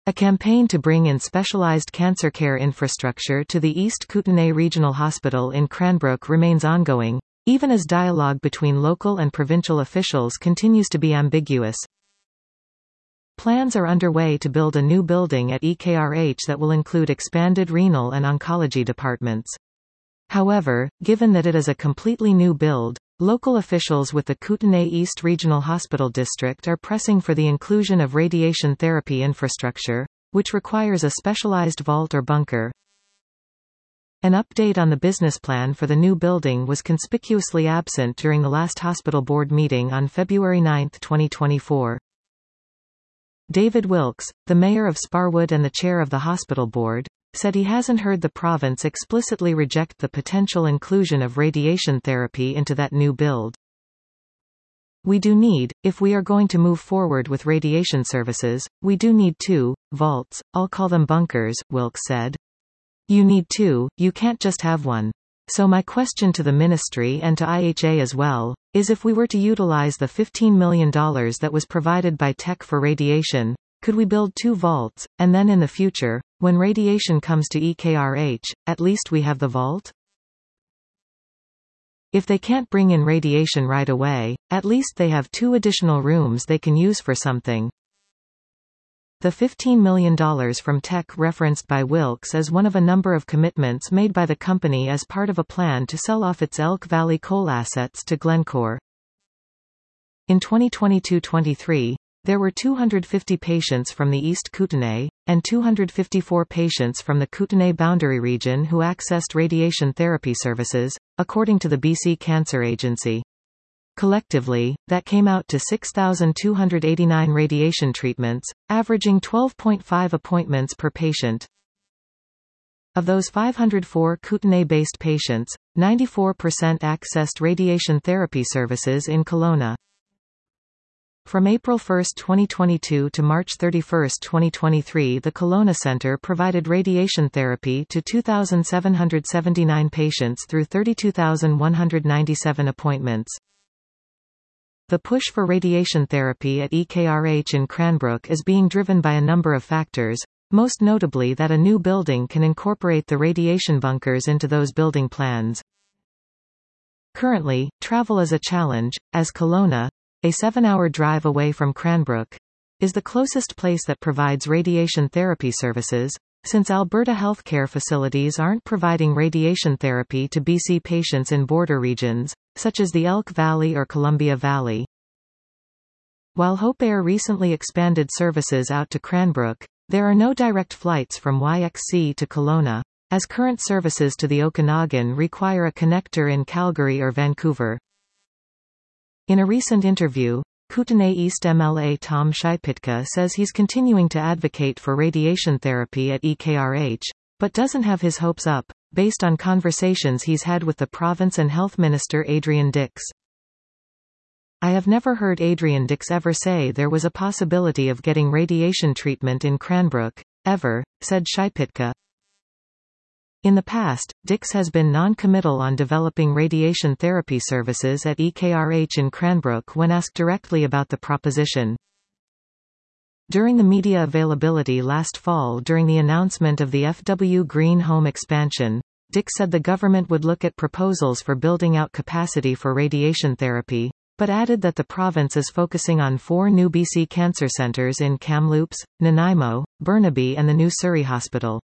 A campaign to bring in specialized cancer care infrastructure to the East Kootenay Regional Hospital in Cranbrook remains ongoing, even as dialogue between local and provincial officials continues to be ambiguous. Plans are underway to build a new building at EKRH that will include expanded renal and oncology departments. However, given that it is a completely new build, local officials with the Kootenay East Regional Hospital District are pressing for the inclusion of radiation therapy infrastructure, which requires a specialized vault or bunker. An update on the business plan for the new building was conspicuously absent during the last hospital board meeting on February 9, 2024. David Wilkes, the mayor of Sparwood and the chair of the hospital board, said he hasn't heard the province explicitly reject the potential inclusion of radiation therapy into that new build. We do need, if we are going to move forward with radiation services, we do need 2 vaults, I'll call them bunkers, Wilkes said. You need 2, you can't just have 1. So my question to the ministry and to IHA as well, is if we were to utilize the $15 million that was provided by Tech for Radiation, could we build 2 vaults, and then in the future, when radiation comes to EKRH, at least we have the vault? If they can't bring in radiation right away, at least they have 2 additional rooms they can use for something. The $15 million from Tech referenced by Wilkes is one of a number of commitments made by the company as part of a plan to sell off its Elk Valley coal assets to Glencore. In 2022-23, there were 250 patients from the East Kootenay, and 254 patients from the Kootenay Boundary Region who accessed radiation therapy services, according to the BC Cancer Agency. Collectively, that came out to 6,289 radiation treatments, averaging 12.5 appointments per patient. Of those 504 Kootenay-based patients, 94% accessed radiation therapy services in Kelowna. From April 1, 2022 to March 31, 2023, the Kelowna Centre provided radiation therapy to 2,779 patients through 32,197 appointments. The push for radiation therapy at EKRH in Cranbrook is being driven by a number of factors, most notably that a new building can incorporate the radiation bunkers into those building plans. Currently, travel is a challenge, as Kelowna, a 7-hour drive away from Cranbrook, is the closest place that provides radiation therapy services, since Alberta healthcare facilities aren't providing radiation therapy to BC patients in border regions, such as the Elk Valley or Columbia Valley. While Hope Air recently expanded services out to Cranbrook, there are no direct flights from YXC to Kelowna, as current services to the Okanagan require a connector in Calgary or Vancouver. In a recent interview, Kootenay East MLA Tom Szypitka says he's continuing to advocate for radiation therapy at EKRH, but doesn't have his hopes up, based on conversations he's had with the province and Health Minister Adrian Dix. I have never heard Adrian Dix ever say there was a possibility of getting radiation treatment in Cranbrook, ever, said Szypitka. In the past, Dix has been non-committal on developing radiation therapy services at EKRH in Cranbrook when asked directly about the proposition. During the media availability last fall during the announcement of the FW Green Home expansion, Dix said the government would look at proposals for building out capacity for radiation therapy, but added that the province is focusing on 4 new BC cancer centres in Kamloops, Nanaimo, Burnaby and the new Surrey Hospital.